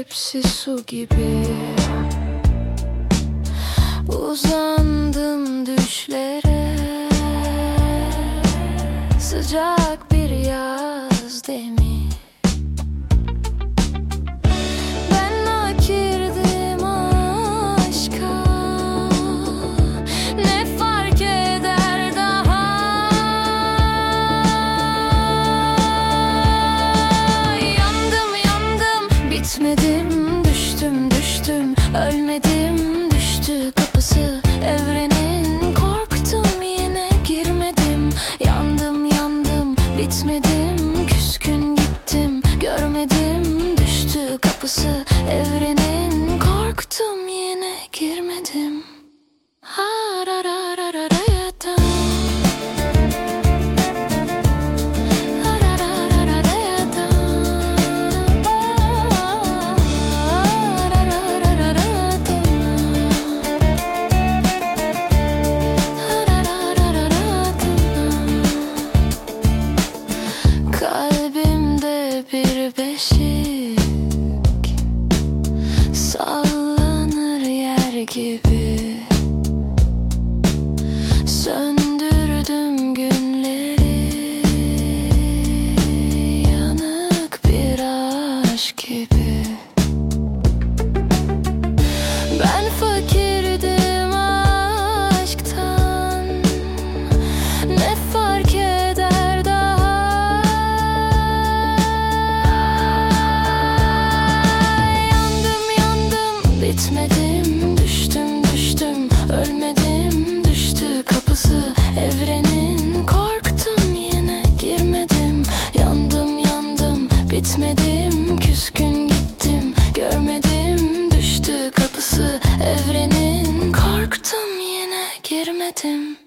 hepsi su gibi. Uzandım düşlere, sıcak bir yaz demir. Ben nakirdim aşka, ne fark eder daha? Yandım yandım, bitmedim, düştüm düştüm, ölmedim, düştü kapısı evrenin. Korktum yine girmedim, yandım yandım, bitmedim, küskün gittim, görmedim, düştü kapısı evrenin. Korktum yine girmedim. Kalbimde bir beşik sallanır yer gibi. Söndürdüm günleri, yanık bir aşk gibi. Ben fakirdim aşktan, ne fark eder daha? Yandım yandım, bitmedim, düştüm düştüm, ölmedim, düştü kapısı evrenin. Korktum yine girmedim, yandım yandım, bitmedim, küskün gittim, görmedim, düştü kapısı evrenin. Korktum yine girmedim.